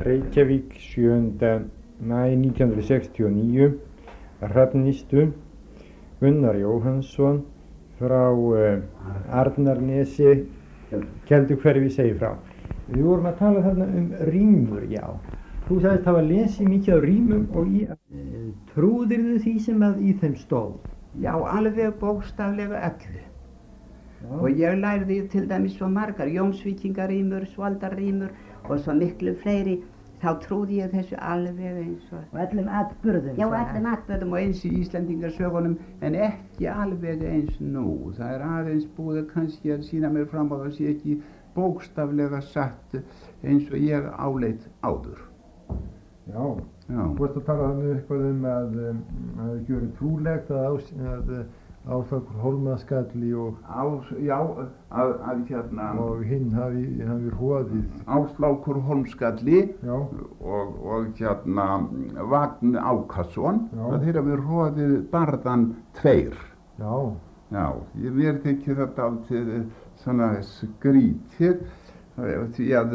Reykjavík 7. maí 1969, Hrafnistu, Gunnar Jóhannsson frá Arnarnesi, Kelduhverfi segir frá. Við vorum að tala þarna rímur, já. Þú sagðist hafa lesið mikið á rímum og trúðirðu því sem að í þeim stóð? Já, alveg bókstaflega öllu. Já. Og ég lærði til dæmis svo margar, Jónsvíkingarímur, Svaldarrímur og svo miklu fleiri. Þá trúði ég þessu alveg eins og... Og öllum atburðum? Já, öllum atburðum og eins í Íslendingasögunum, en ekki alveg eins nú. Það er aðeins búið kannski að sýna mér fram á það sé ekki bókstaflega satt eins og ég áleit áður. Já. Þú ert að tala þannig eitthvað að gjöru trúlegt að Áslákur Hólmaskalli og... Já, að hérna... Og hinn hafi hróðið. Áslákur Hólmskalli og hérna Vagn Ákason, að þeir hafi hróðið barðan 2. Já, mér þykir þetta alltaf svona skrítið, því að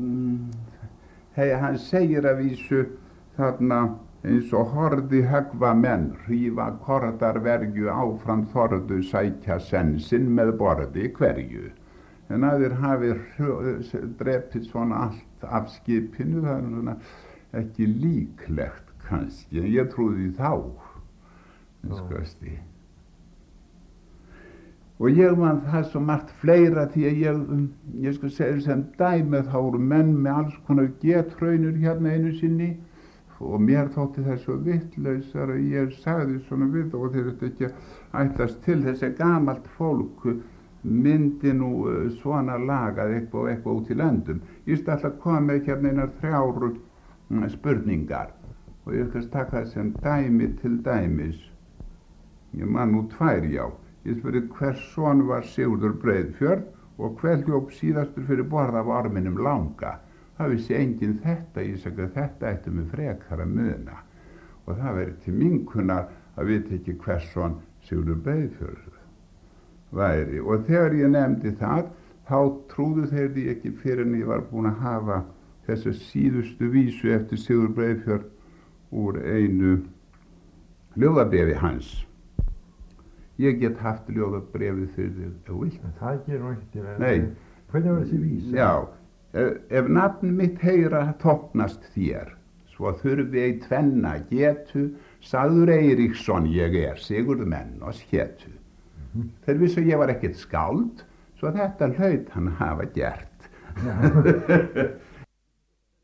hann segir að vísu þarna eins og horði höggva menn, hrífa kordarverju áfram þorðu sækja senn sinn með borði hverju. En að þeir hafi drepið svona allt af skipinu, það er svona ekki líklegt kannski, en ég trúði þá. Og ég man það svo margt fleira því að ég skal segja sem dæmi þá voru menn með alls konar getraunur hérna einu sinni og mér þótti það svo vitlausar að ég sagði svona við og þeir þetta ekki ætlast til þess að gamalt fólk myndi nú svona lagað eitthvað út í löndum. Ég stæði að koma með hérna einar 3 spurningar og ég skal taka það sem dæmi til dæmis. Ég man nú 2, já. Ég spurði hvers son var Sigurður Breiðfjörð og hver hljóp síðastur fyrir borð af orminum langa. Það vissi enginn þetta, ég sagði að þetta ætti mig frekar að muna. Og það verið til minkunnar að vita ekki hvers son Sigurður Breiðfjörð væri. Og þegar ég nefndi það, þá trúðu þeir því ekki fyrir en ég var búin að hafa þessa síðustu vísu eftir Sigurður Breiðfjörð úr einu ljóðabréfi hans. Ég get haft ljóðabréfið fyrir þig, ef þú vilt. Það gerur ekki til að... Nei. Hvernig var þessi vísa? Já. Ef nafn mitt heyra þóknast þér, svo þurfi ei tvenna getu, sagður Eiríksson ég Sigurð menn og hétu. Þeir vissu ég var ekkert skáld, svo þetta hlaut hann hafa gert.